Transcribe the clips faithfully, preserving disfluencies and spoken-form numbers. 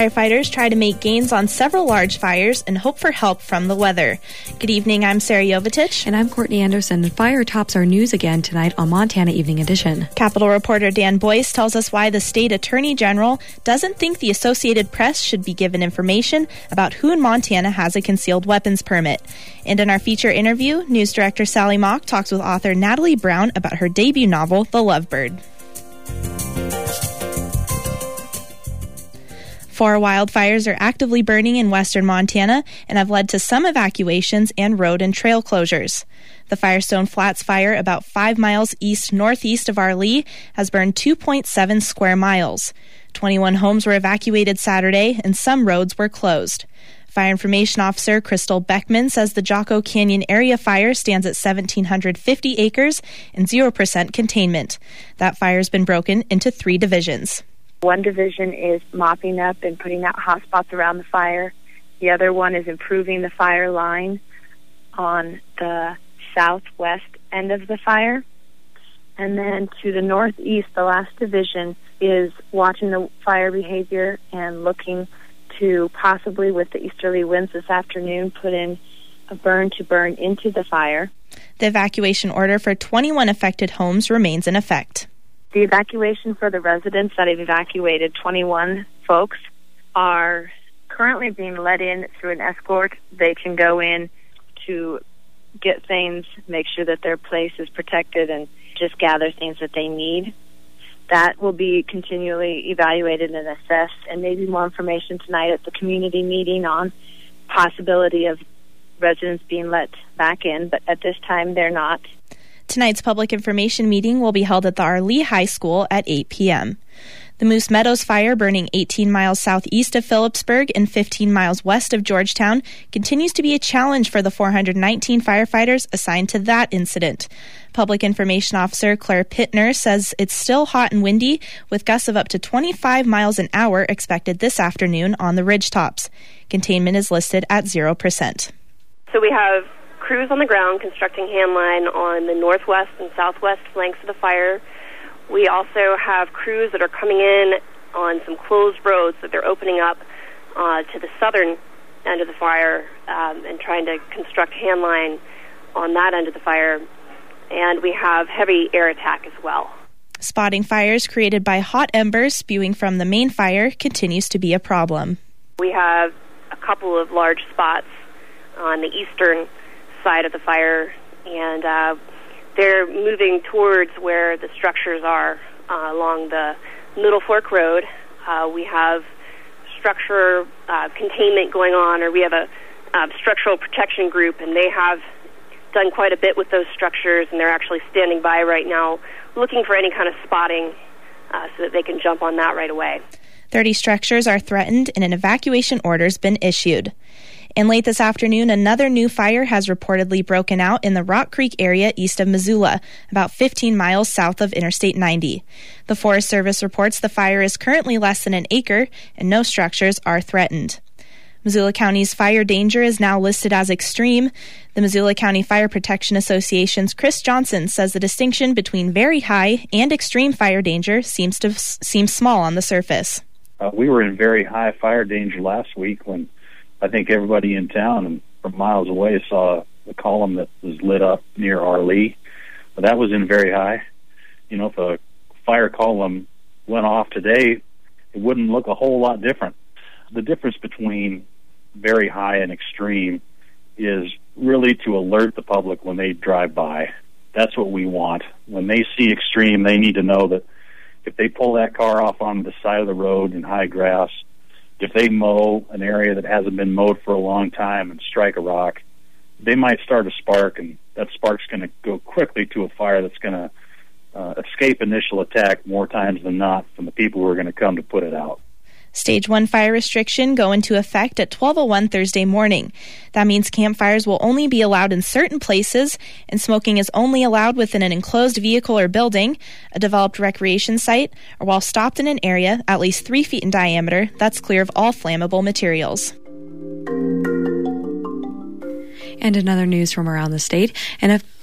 Firefighters try to make gains on several large fires and hope for help from the weather. Good evening, I'm Sarah Jovitich. And I'm Courtney Anderson. Fire tops our news again tonight on Montana Evening Edition. Capitol reporter Dan Boyce tells us why the state attorney general doesn't think the Associated Press should be given information about who in Montana has a concealed weapons permit. And in our feature interview, news director Sally Mock talks with author Natalie Brown about her debut novel, The Lovebird. Four wildfires are actively burning in western Montana and have led to some evacuations and road and trail closures. The Firestone Flats fire, about five miles east-northeast of Arlee, has burned two point seven square miles. twenty-one homes were evacuated Saturday, and some roads were closed. Fire Information Officer Crystal Beckman says the Jocko Canyon area fire stands at one thousand seven hundred fifty acres and zero percent containment. That fire has been broken into three divisions. One division is mopping up and putting out hot spots around the fire. The other one is improving the fire line on the southwest end of the fire. And then to the northeast, the last division is watching the fire behavior and looking to possibly, with the easterly winds this afternoon, put in a burn to burn into the fire. The evacuation order for twenty-one affected homes remains in effect. The evacuation for the residents that have evacuated, twenty-one folks, are currently being let in through an escort. They can go in to get things, make sure that their place is protected, and just gather things that they need. That will be continually evaluated and assessed, and maybe more information tonight at the community meeting on possibility of residents being let back in, but at this time they're not. Tonight's public information meeting will be held at the Arlee High School at eight p.m. The Moose Meadows fire, burning eighteen miles southeast of Phillipsburg and fifteen miles west of Georgetown, continues to be a challenge for the four hundred nineteen firefighters assigned to that incident. Public Information Officer Claire Pittner says it's still hot and windy, with gusts of up to twenty-five miles an hour expected this afternoon on the ridgetops. Containment is listed at zero percent. So we have crews on the ground constructing handline on the northwest and southwest flanks of the fire. We also have crews that are coming in on some closed roads that they're opening up uh, to the southern end of the fire um, and trying to construct handline on that end of the fire. And we have heavy air attack as well. Spotting fires created by hot embers spewing from the main fire continues to be a problem. We have a couple of large spots on the eastern side of the fire, and uh, they're moving towards where the structures are uh, along the Middle Fork Road. Uh, we have structure uh, containment going on, or we have a uh, structural protection group, and they have done quite a bit with those structures, and they're actually standing by right now looking for any kind of spotting uh, so that they can jump on that right away. thirty structures are threatened, and an evacuation order has been issued. And late this afternoon, another new fire has reportedly broken out in the Rock Creek area east of Missoula, about fifteen miles south of Interstate ninety. The Forest Service reports the fire is currently less than an acre and no structures are threatened. Missoula County's fire danger is now listed as extreme. The Missoula County Fire Protection Association's Chris Johnson says the distinction between very high and extreme fire danger seems to seem small on the surface. Uh, we were in very high fire danger last week when I think everybody in town and from miles away saw the column that was lit up near Arlee. But that was in very high. You know, if a fire column went off today, it wouldn't look a whole lot different. The difference between very high and extreme is really to alert the public when they drive by. That's what we want. When they see extreme, they need to know that if they pull that car off on the side of the road in high grass, if they mow an area that hasn't been mowed for a long time and strike a rock, they might start a spark, and that spark's going to go quickly to a fire that's going to uh, escape initial attack more times than not from the people who are going to come to put it out. Stage one fire restriction go into effect at twelve oh one Thursday morning. That means campfires will only be allowed in certain places, and smoking is only allowed within an enclosed vehicle or building, a developed recreation site, or while stopped in an area at least three feet in diameter that's clear of all flammable materials. And another news from around the state. And a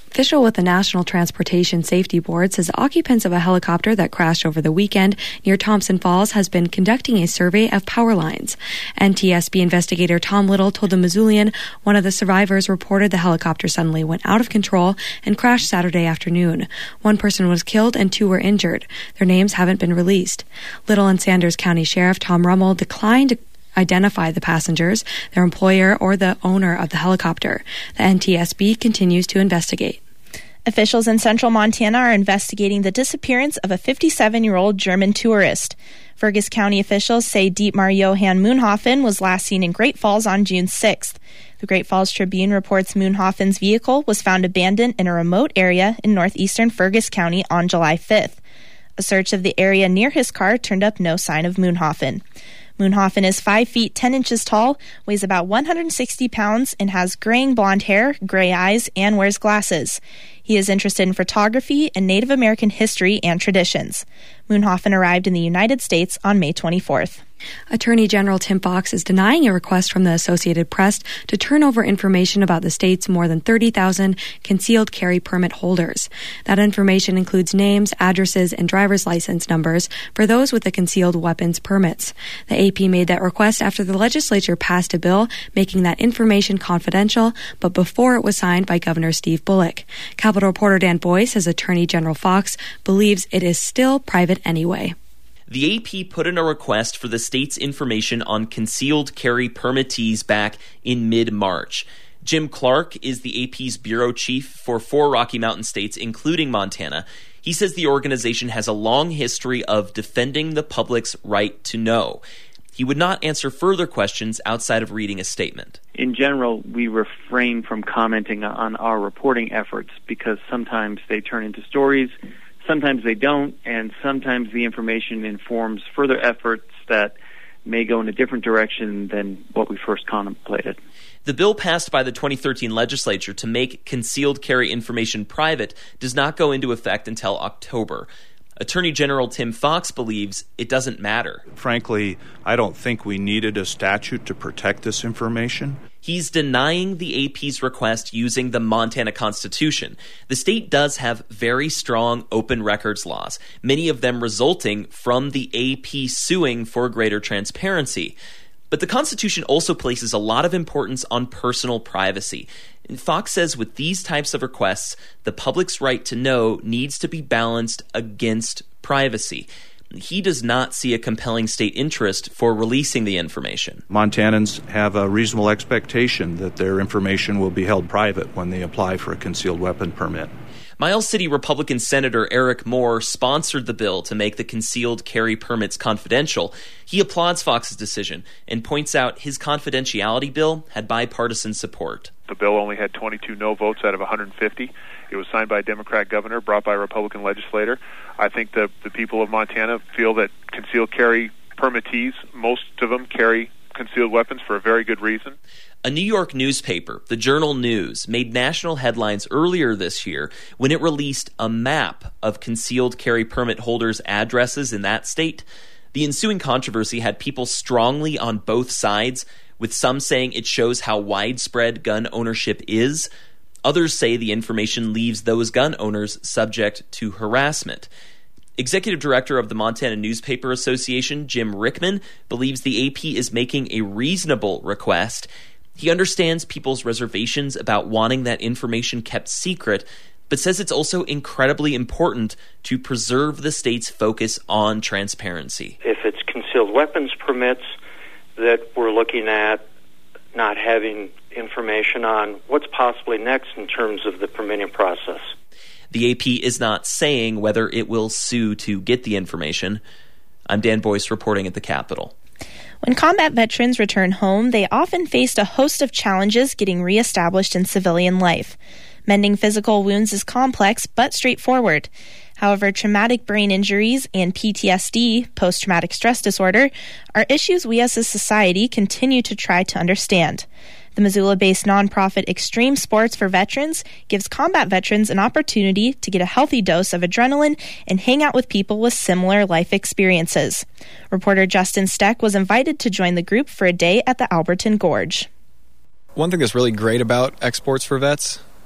official with the National Transportation Safety Board says occupants of a helicopter that crashed over the weekend near Thompson Falls has been conducting a survey of power lines. N T S B investigator Tom Little told the Missoulian one of the survivors reported the helicopter suddenly went out of control and crashed Saturday afternoon. One person was killed and two were injured. Their names haven't been released. Little and Sanders County Sheriff Tom Rummel declined to identify the passengers, their employer, or the owner of the helicopter. The N T S B continues to investigate. Officials in central Montana are investigating the disappearance of a fifty-seven-year-old German tourist. Fergus County officials say Dietmar Johann Moonhoffen was last seen in Great Falls on June sixth. The Great Falls Tribune reports Moonhoffen's vehicle was found abandoned in a remote area in northeastern Fergus County on July fifth. A search of the area near his car turned up no sign of Moonhoffen. Moonhoffen is five feet ten inches tall, weighs about one hundred sixty pounds, and has graying blonde hair, gray eyes, and wears glasses. He is interested in photography and Native American history and traditions. Moonhoffen arrived in the United States on May twenty-fourth. Attorney General Tim Fox is denying a request from the Associated Press to turn over information about the state's more than thirty thousand concealed carry permit holders. That information includes names, addresses, and driver's license numbers for those with the concealed weapons permits. The A P made that request after the legislature passed a bill making that information confidential, but before it was signed by Governor Steve Bullock. Capitol reporter Dan Boyce says Attorney General Fox believes it is still private anyway. The A P put in a request for the state's information on concealed carry permittees back in mid-March. Jim Clark is the A P's bureau chief for four Rocky Mountain states, including Montana. He says the organization has a long history of defending the public's right to know. He would not answer further questions outside of reading a statement. In general, we refrain from commenting on our reporting efforts because sometimes they turn into stories, sometimes they don't, and sometimes the information informs further efforts that may go in a different direction than what we first contemplated. The bill passed by the twenty thirteen legislature to make concealed carry information private does not go into effect until October. Attorney General Tim Fox believes it doesn't matter. Frankly, I don't think we needed a statute to protect this information. He's denying the A P's request using the Montana Constitution. The state does have very strong open records laws, many of them resulting from the A P suing for greater transparency. But the Constitution also places a lot of importance on personal privacy. And Fox says with these types of requests, the public's right to know needs to be balanced against privacy. He does not see a compelling state interest for releasing the information. Montanans have a reasonable expectation that their information will be held private when they apply for a concealed weapon permit. Miles City Republican Senator Eric Moore sponsored the bill to make the concealed carry permits confidential. He applauds Fox's decision and points out his confidentiality bill had bipartisan support. The bill only had twenty-two no votes out of one hundred fifty. It was signed by a Democrat governor, brought by a Republican legislator. I think the, the people of Montana feel that concealed carry permittees, most of them carry concealed weapons for a very good reason. A New York newspaper, the Journal News, made national headlines earlier this year when it released a map of concealed carry permit holders' addresses in that state. The ensuing controversy had people strongly on both sides, with some saying it shows how widespread gun ownership is. Others say the information leaves those gun owners subject to harassment. Executive Director of the Montana Newspaper Association, Jim Rickman, believes the A P is making a reasonable request. He understands people's reservations about wanting that information kept secret, but says it's also incredibly important to preserve the state's focus on transparency. If it's concealed weapons permits that we're looking at, not having information on what's possibly next in terms of the permitting process. The A P is not saying whether it will sue to get the information. I'm Dan Boyce reporting at the Capitol. When combat veterans return home, they often faced a host of challenges getting reestablished in civilian life. Mending physical wounds is complex but straightforward. However, traumatic brain injuries and P T S D, post-traumatic stress disorder, are issues we as a society continue to try to understand. The Missoula-based nonprofit Extreme Sports for Veterans gives combat veterans an opportunity to get a healthy dose of adrenaline and hang out with people with similar life experiences. Reporter Justin Steck was invited to join the group for a day at the Alberton Gorge. One thing that's really great about X Sports for Vets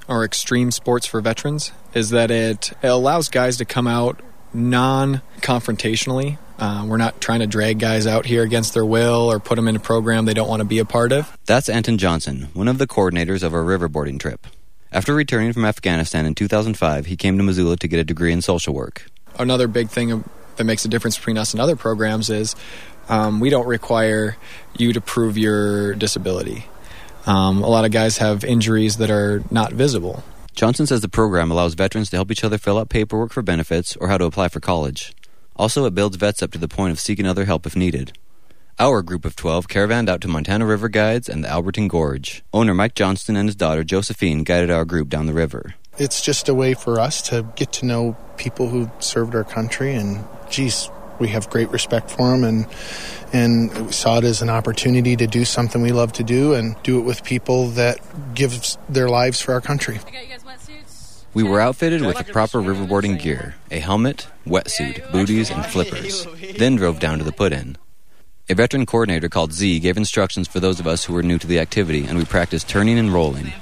or extreme sports for veterans is that it, it allows guys to come out non-confrontationally. Uh, we're not trying to drag guys out here against their will or put them in a program they don't want to be a part of. That's Anton Johnson, one of the coordinators of our riverboarding trip. After returning from Afghanistan in two thousand five, he came to Missoula to get a degree in social work. Another big thing that makes a difference between us and other programs is um, we don't require you to prove your disability. Um, a lot of guys have injuries that are not visible. Johnson says the program allows veterans to help each other fill out paperwork for benefits or how to apply for college. Also, it builds vets up to the point of seeking other help if needed. Our group of twelve caravanned out to Montana River Guides and the Alberton Gorge. Owner Mike Johnston and his daughter Josephine guided our group down the river. It's just a way for us to get to know people who served our country, and geez, we have great respect for them, and and we saw it as an opportunity to do something we love to do and do it with people that give their lives for our country. We were outfitted with the proper riverboarding gear, a helmet, wetsuit, booties, and flippers, then drove down to the put-in. A veteran coordinator called Z gave instructions for those of us who were new to the activity, and we practiced turning and rolling.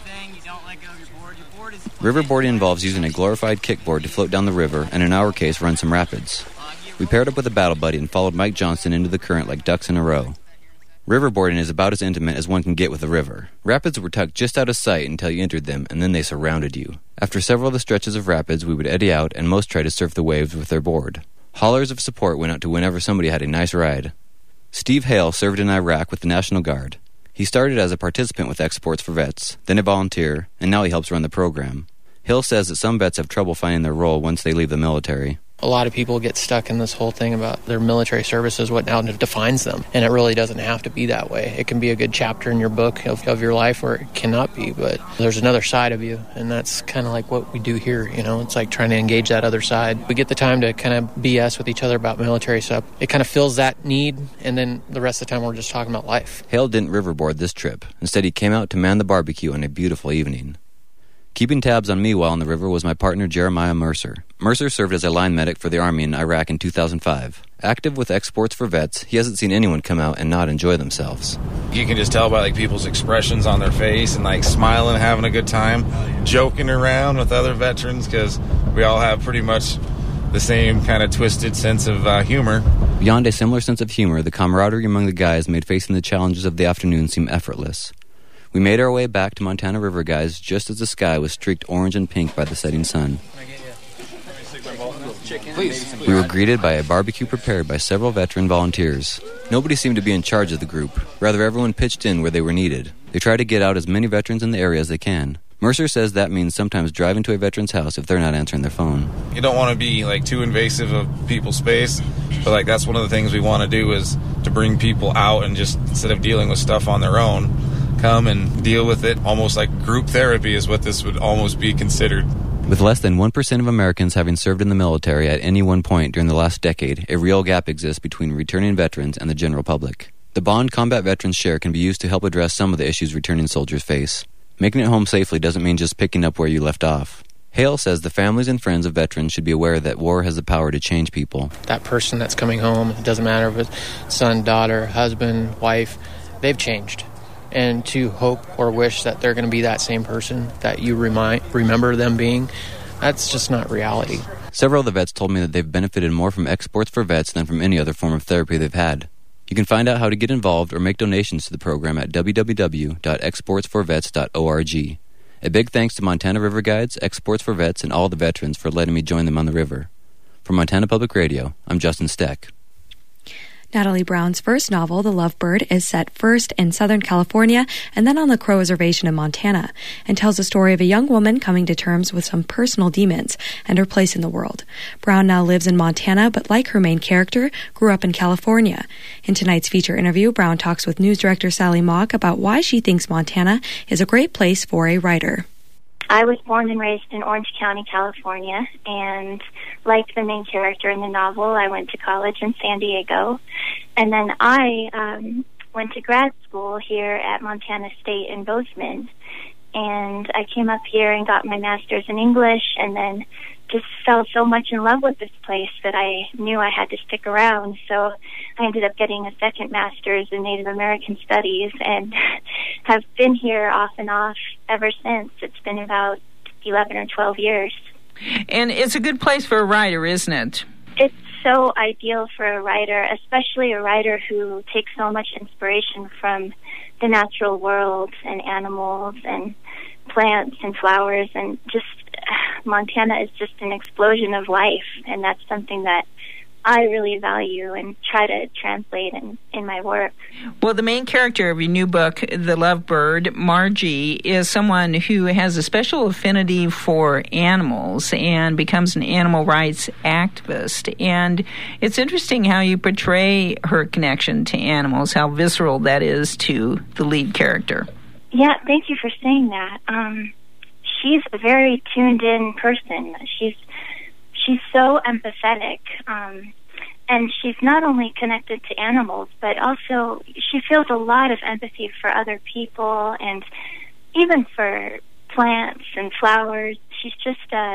Riverboarding involves using a glorified kickboard to float down the river and, in our case, run some rapids. We paired up with a battle buddy and followed Mike Johnston into the current like ducks in a row. Riverboarding is about as intimate as one can get with a river. Rapids were tucked just out of sight until you entered them, and then they surrounded you. After several of the stretches of rapids, we would eddy out, and most tried to surf the waves with their board. Hollers of support went out to whenever somebody had a nice ride. Steve Hale served in Iraq with the National Guard. He started as a participant with Exports for Vets, then a volunteer, and now he helps run the program. Hill says that some vets have trouble finding their role once they leave the military. A lot of people get stuck in this whole thing about their military service is what now defines them, and it really doesn't have to be that way. It can be a good chapter in your book of, of your life, or it cannot be, but there's another side of you, and that's kind of like what we do here, you know? It's like trying to engage that other side. We get the time to kind of B S with each other about military stuff. It kind of fills that need, and then the rest of the time we're just talking about life. Hale didn't riverboard this trip. Instead, he came out to man the barbecue on a beautiful evening. Keeping tabs on me while on the river was my partner Jeremiah Mercer. Mercer served as a line medic for the Army in Iraq in two thousand five. Active with Exports for Vets, he hasn't seen anyone come out and not enjoy themselves. You can just tell by like people's expressions on their face and like smiling, having a good time, joking around with other veterans, because we all have pretty much the same kind of twisted sense of uh, humor. Beyond a similar sense of humor, the camaraderie among the guys made facing the challenges of the afternoon seem effortless. We made our way back to Montana River Guys just as the sky was streaked orange and pink by the setting sun. We were greeted by a barbecue prepared by several veteran volunteers. Nobody seemed to be in charge of the group. Rather, everyone pitched in where they were needed. They try to get out as many veterans in the area as they can. Mercer says that means sometimes driving to a veteran's house if they're not answering their phone. You don't want to be like too invasive of people's space, but like that's one of the things we want to do is to bring people out and just instead of dealing with stuff on their own, come and deal with it. Almost like group therapy is what this would almost be considered. With less than one percent of Americans having served in the military at any one point during the last decade, a real gap exists between returning veterans and the general public. The bond combat veterans share can be used to help address some of the issues returning soldiers face. Making it home safely doesn't mean just picking up where you left off. Hale says the families and friends of veterans should be aware that war has the power to change people. That person that's coming home, it doesn't matter if it's son, daughter, husband, wife, they've changed. And to hope or wish that they're going to be that same person that you remind, remember them being, that's just not reality. Several of the vets told me that they've benefited more from Exports for Vets than from any other form of therapy they've had. You can find out how to get involved or make donations to the program at w w w dot exports for vets dot org. A big thanks to Montana River Guides, Exports for Vets, and all the veterans for letting me join them on the river. For Montana Public Radio, I'm Justin Steck. Natalie Brown's first novel, The Lovebird, is set first in Southern California and then on the Crow Reservation in Montana, and tells the story of a young woman coming to terms with some personal demons and her place in the world. Brown now lives in Montana, but like her main character, grew up in California. In tonight's feature interview, Brown talks with news director Sally Mock about why she thinks Montana is a great place for a writer. I was born and raised in Orange County, California, and like the main character in the novel, I went to college in San Diego. And then I um, went to grad school here at Montana State in Bozeman. And I came up here and got my master's in English, and then just fell so much in love with this place that I knew I had to stick around. So I ended up getting a second master's in Native American Studies and have been here off and off ever since. It's been about eleven or twelve years. And it's a good place for a writer, isn't it? It's so ideal for a writer, especially a writer who takes so much inspiration from the natural world and animals and plants and flowers, and just Montana is just an explosion of life, and that's something that I really value and try to translate in, in my work. Well, the main character of your new book, The Lovebird, Margie, is someone who has a special affinity for animals and becomes an animal rights activist. And it's interesting how you portray her connection to animals, how visceral that is to the lead character. Yeah, thank you for saying that. Um, she's a very tuned-in person. She's She's so empathetic, um, and she's not only connected to animals, but also she feels a lot of empathy for other people and even for plants and flowers. She's just uh,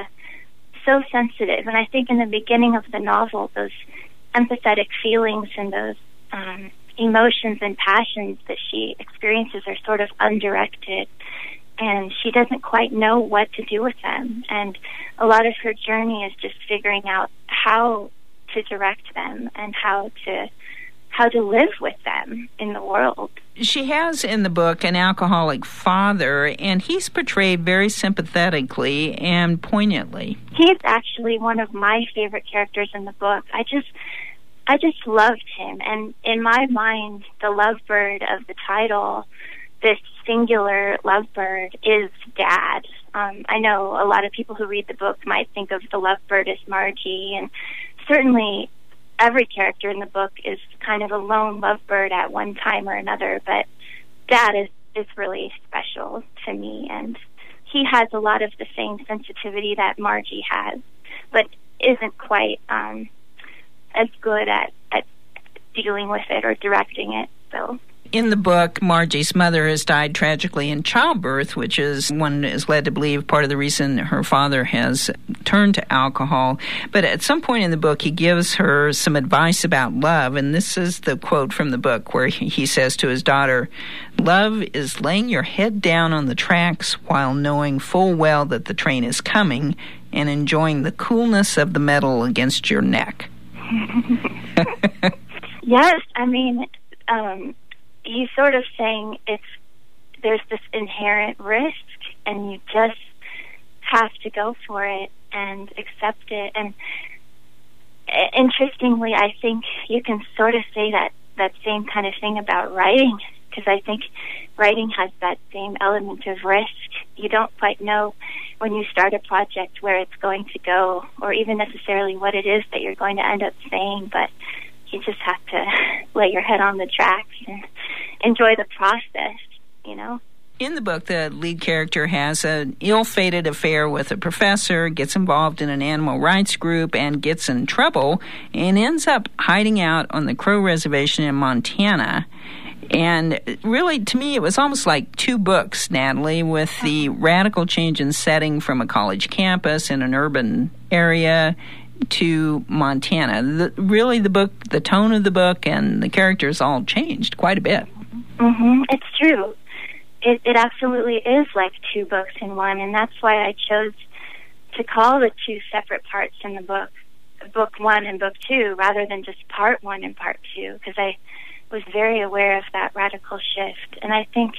so sensitive, and I think in the beginning of the novel, those empathetic feelings and those um, emotions and passions that she experiences are sort of undirected, and she doesn't quite know what to do with them. And a lot of her journey is just figuring out how to direct them and how to how to live with them in the world. She has in the book an alcoholic father, and he's portrayed very sympathetically and poignantly. He's actually one of my favorite characters in the book. I just I just loved him, and in my mind, the lovebird of the title, this singular lovebird, is Dad. Um, I know a lot of people who read the book might think of the lovebird as Margie, and certainly every character in the book is kind of a lone lovebird at one time or another, but Dad is, is really special to me, and he has a lot of the same sensitivity that Margie has, but isn't quite um, as good at, at dealing with it or directing it, so... In the book, Margie's mother has died tragically in childbirth, which is, one is led to believe, part of the reason her father has turned to alcohol. But at some point in the book, he gives her some advice about love, and this is the quote from the book where he says to his daughter, "Love is laying your head down on the tracks while knowing full well that the train is coming and enjoying the coolness of the metal against your neck." Yes, I mean... Um, he's sort of saying it's there's this inherent risk, and you just have to go for it and accept it. And interestingly, I think you can sort of say that that same kind of thing about writing, because I think writing has that same element of risk. You don't quite know when you start a project where it's going to go, or even necessarily what it is that you're going to end up saying, but you just have to lay your head on the tracks and enjoy the process, you know? In the book, the lead character has an ill-fated affair with a professor, gets involved in an animal rights group, and gets in trouble, and ends up hiding out on the Crow Reservation in Montana. And really, to me, it was almost like two books, Natalie, with the radical change in setting from a college campus in an urban area to Montana. The, really, the book, the tone of the book and the characters all changed quite a bit. Mm-hmm. It's true. It, it absolutely is like two books in one, and that's why I chose to call the two separate parts in the book, book one and book two, rather than just part one and part two, because I was very aware of that radical shift. And I think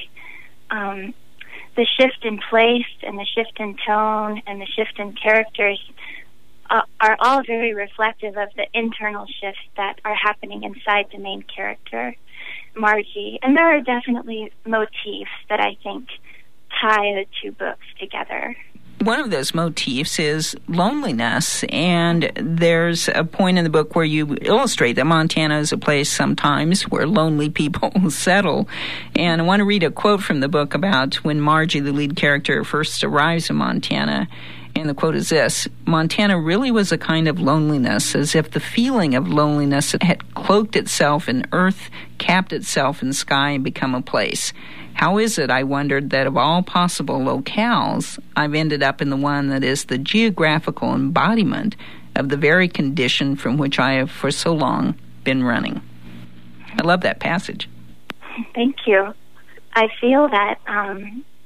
um, the shift in place and the shift in tone and the shift in characters Uh, are all very reflective of the internal shifts that are happening inside the main character, Margie. And there are definitely motifs that I think tie the two books together. One of those motifs is loneliness, and there's a point in the book where you illustrate that Montana is a place sometimes where lonely people settle. And I want to read a quote from the book about when Margie, the lead character, first arrives in Montana. And the quote is this: "Montana really was a kind of loneliness, as if the feeling of loneliness had cloaked itself in earth, capped itself in sky, and become a place. How is it, I wondered, that of all possible locales, I've ended up in the one that is the geographical embodiment of the very condition from which I have for so long been running?" I love that passage. Thank you. I feel that um,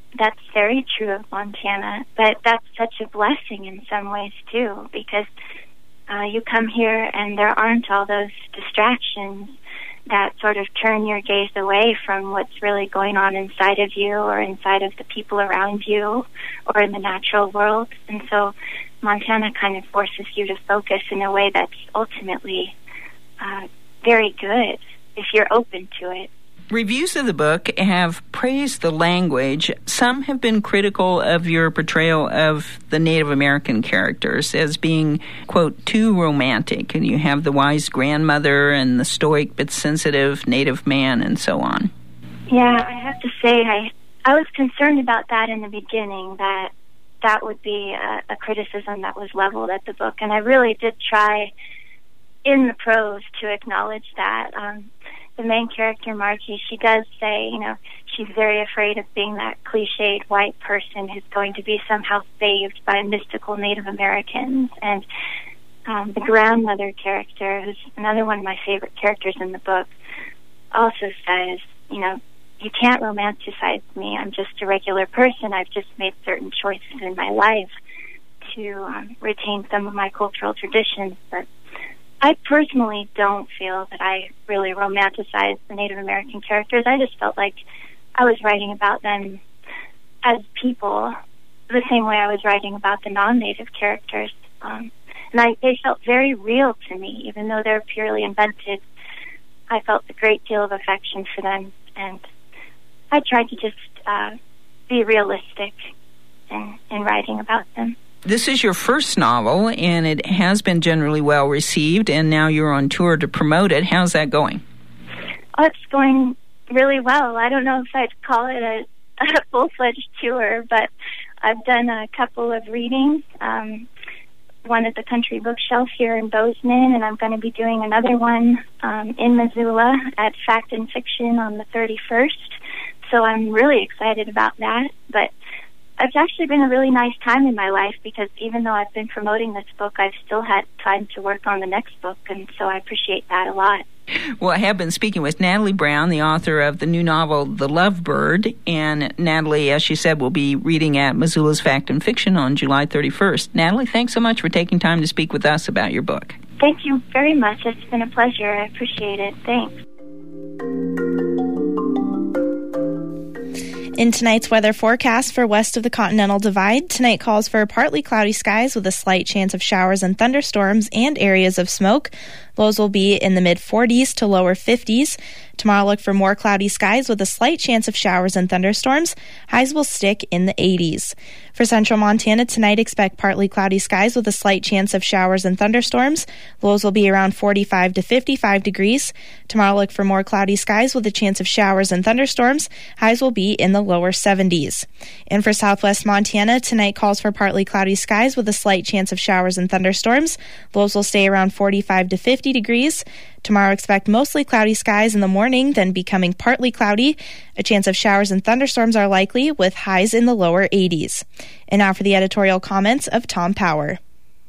that's very true of Montana, but that's such a blessing in some ways too, because uh, you come here and there aren't all those distractions that sort of turn your gaze away from what's really going on inside of you or inside of the people around you or in the natural world. And so Montana kind of forces you to focus in a way that's ultimately uh, very good if you're open to it. Reviews of the book have praised the language. Some have been critical of your portrayal of the Native American characters as being, quote, too romantic. And you have the wise grandmother and the stoic but sensitive Native man and so on. Yeah, I have to say I, I was concerned about that in the beginning, that that would be a, a criticism that was leveled at the book. And I really did try in the prose to acknowledge that. Um, The main character, Margie, she does say, you know, she's very afraid of being that cliched white person who's going to be somehow saved by mystical Native Americans. And um, the grandmother character, who's another one of my favorite characters in the book, also says, you know, you can't romanticize me. I'm just a regular person. I've just made certain choices in my life to um, retain some of my cultural traditions, but I personally don't feel that I really romanticized the Native American characters. I just felt like I was writing about them as people, the same way I was writing about the non-Native characters. Um, and I, they felt very real to me, even though they're purely invented. I felt a great deal of affection for them, and I tried to just uh, be realistic in, in writing about them. This is your first novel, and it has been generally well received, and now you're on tour to promote it. How's that going? Oh, it's going really well. I don't know if I'd call it a, a full-fledged tour, but I've done a couple of readings, um, one at the Country Bookshelf here in Bozeman, and I'm going to be doing another one um, in Missoula at Fact and Fiction on the thirty-first. So I'm really excited about that, but it's actually been a really nice time in my life because even though I've been promoting this book, I've still had time to work on the next book, and so I appreciate that a lot. Well, I have been speaking with Natalie Brown, the author of the new novel, The Lovebird, and Natalie, as she said, will be reading at Missoula's Fact and Fiction on July thirty-first. Natalie, thanks so much for taking time to speak with us about your book. Thank you very much. It's been a pleasure. I appreciate it. Thanks. In tonight's weather forecast for west of the Continental Divide, tonight calls for partly cloudy skies with a slight chance of showers and thunderstorms and areas of smoke. Lows will be in the mid forties to lower fifties. Tomorrow, look for more cloudy skies with a slight chance of showers and thunderstorms. Highs will stick in the eighties. For central Montana, tonight expect partly cloudy skies with a slight chance of showers and thunderstorms. Lows will be around forty-five to fifty-five degrees. Tomorrow, look for more cloudy skies with a chance of showers and thunderstorms. Highs will be in the lower seventies. And for southwest Montana, tonight calls for partly cloudy skies with a slight chance of showers and thunderstorms. Lows will stay around forty-five to fifty degrees. Tomorrow, expect mostly cloudy skies in the morning, then becoming partly cloudy. A chance of showers and thunderstorms are likely, with highs in the lower eighties. And now for the editorial comments of Tom Power.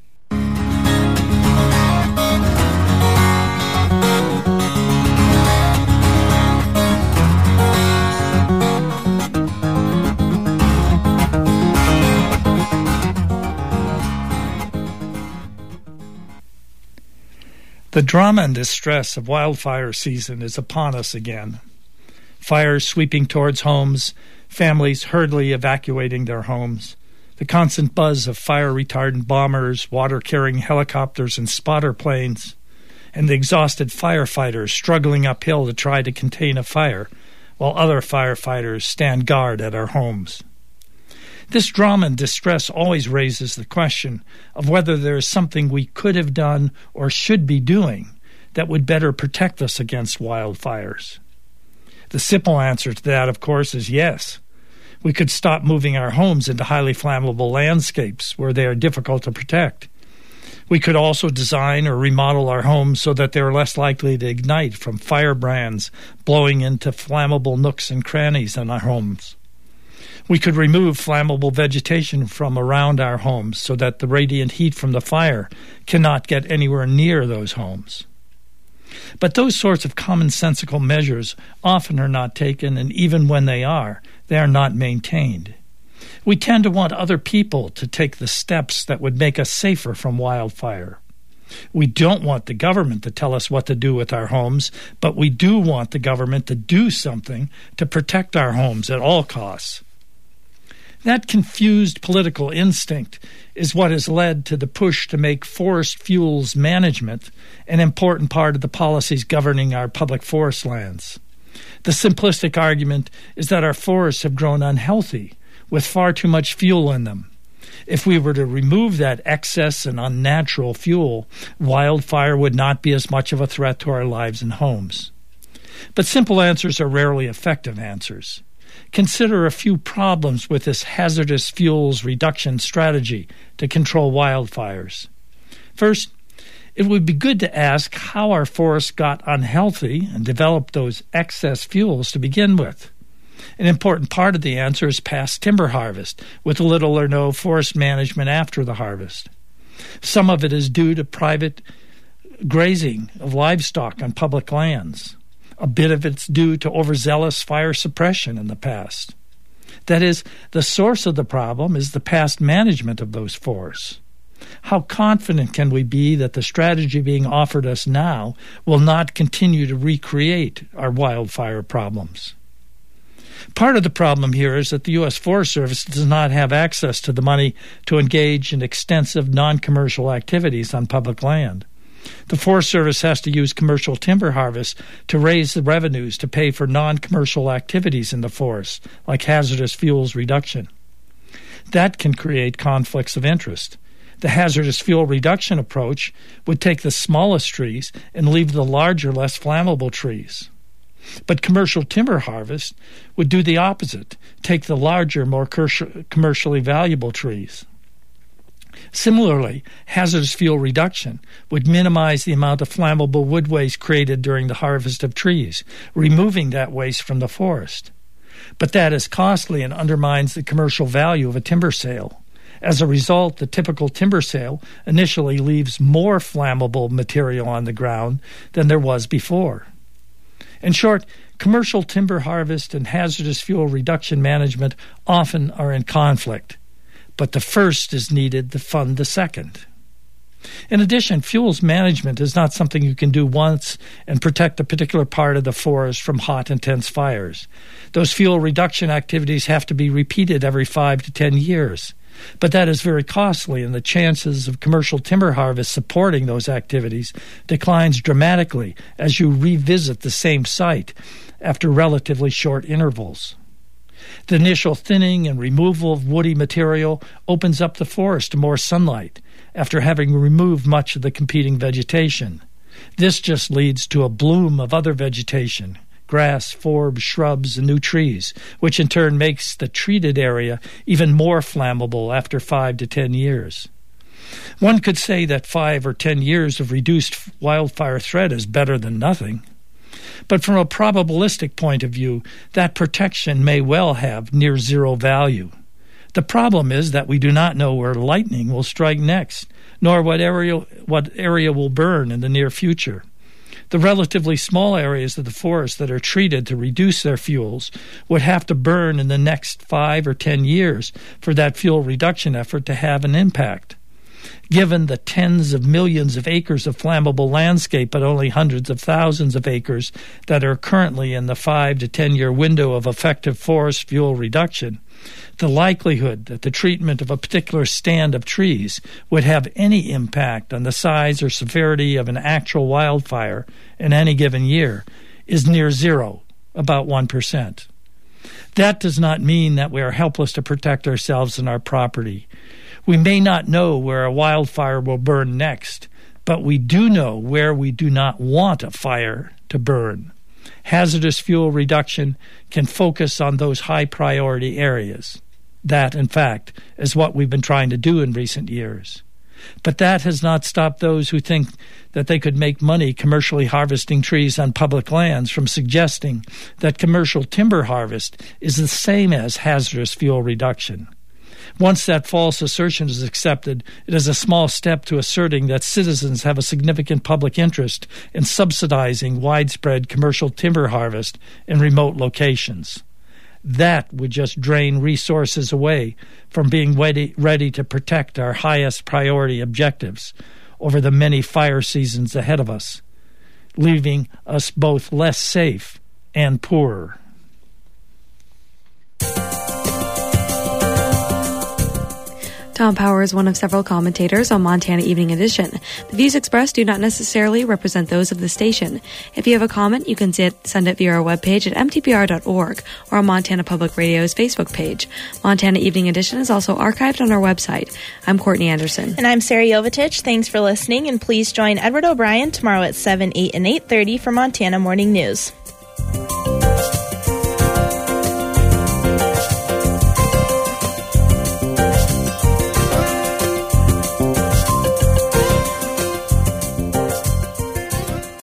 The drama and distress of wildfire season is upon us again. Fires sweeping towards homes, families hurriedly evacuating their homes, the constant buzz of fire-retardant bombers, water-carrying helicopters and spotter planes, and the exhausted firefighters struggling uphill to try to contain a fire, while other firefighters stand guard at our homes. This drama and distress always raises the question of whether there is something we could have done or should be doing that would better protect us against wildfires. The simple answer to that, of course, is yes. We could stop moving our homes into highly flammable landscapes where they are difficult to protect. We could also design or remodel our homes so that they are less likely to ignite from firebrands blowing into flammable nooks and crannies in our homes. We could remove flammable vegetation from around our homes so that the radiant heat from the fire cannot get anywhere near those homes. But those sorts of commonsensical measures often are not taken, and even when they are, they are not maintained. We tend to want other people to take the steps that would make us safer from wildfire. We don't want the government to tell us what to do with our homes, but we do want the government to do something to protect our homes at all costs. That confused political instinct is what has led to the push to make forest fuels management an important part of the policies governing our public forest lands. The simplistic argument is that our forests have grown unhealthy, with far too much fuel in them. If we were to remove that excess and unnatural fuel, wildfire would not be as much of a threat to our lives and homes. But simple answers are rarely effective answers. Consider a few problems with this hazardous fuels reduction strategy to control wildfires. First, it would be good to ask how our forests got unhealthy and developed those excess fuels to begin with. An important part of the answer is past timber harvest, with little or no forest management after the harvest. Some of it is due to private grazing of livestock on public lands. A bit of it's due to overzealous fire suppression in the past. That is, the source of the problem is the past management of those forests. How confident can we be that the strategy being offered us now will not continue to recreate our wildfire problems? Part of the problem here is that the U S Forest Service does not have access to the money to engage in extensive non-commercial activities on public land. The Forest Service has to use commercial timber harvest to raise the revenues to pay for non-commercial activities in the forest, like hazardous fuels reduction. That can create conflicts of interest. The hazardous fuel reduction approach would take the smallest trees and leave the larger, less flammable trees. But commercial timber harvest would do the opposite, take the larger, more commercially valuable trees. Similarly, hazardous fuel reduction would minimize the amount of flammable wood waste created during the harvest of trees, removing that waste from the forest. But that is costly and undermines the commercial value of a timber sale. As a result, the typical timber sale initially leaves more flammable material on the ground than there was before. In short, commercial timber harvest and hazardous fuel reduction management often are in conflict, but the first is needed to fund the second. In addition, fuels management is not something you can do once and protect a particular part of the forest from hot, intense fires. Those fuel reduction activities have to be repeated every five to ten years. But that is very costly, and the chances of commercial timber harvest supporting those activities declines dramatically as you revisit the same site after relatively short intervals. The initial thinning and removal of woody material opens up the forest to more sunlight after having removed much of the competing vegetation. This just leads to a bloom of other vegetation, grass, forbs, shrubs, and new trees, which in turn makes the treated area even more flammable after five to ten years. One could say that five or ten years of reduced wildfire threat is better than nothing. But from a probabilistic point of view, that protection may well have near zero value. The problem is that we do not know where lightning will strike next, nor what area, what area will burn in the near future. The relatively small areas of the forest that are treated to reduce their fuels would have to burn in the next five or ten years for that fuel reduction effort to have an impact. Given the tens of millions of acres of flammable landscape, but only hundreds of thousands of acres that are currently in the five to ten year window of effective forest fuel reduction, the likelihood that the treatment of a particular stand of trees would have any impact on the size or severity of an actual wildfire in any given year is near zero, about one percent. That does not mean that we are helpless to protect ourselves and our property. We may not know where a wildfire will burn next, but we do know where we do not want a fire to burn. Hazardous fuel reduction can focus on those high-priority areas. That, in fact, is what we've been trying to do in recent years. But that has not stopped those who think that they could make money commercially harvesting trees on public lands from suggesting that commercial timber harvest is the same as hazardous fuel reduction. Once that false assertion is accepted, it is a small step to asserting that citizens have a significant public interest in subsidizing widespread commercial timber harvest in remote locations. That would just drain resources away from being ready, ready to protect our highest priority objectives over the many fire seasons ahead of us, leaving us both less safe and poorer. Tom Power is one of several commentators on Montana Evening Edition. The views expressed do not necessarily represent those of the station. If you have a comment, you can send it via our webpage at m t p r dot org or on Montana Public Radio's Facebook page. Montana Evening Edition is also archived on our website. I'm Courtney Anderson. And I'm Sarah Jovitich. Thanks for listening, and please join Edward O'Brien tomorrow at seven, eight, and eight thirty for Montana Morning News.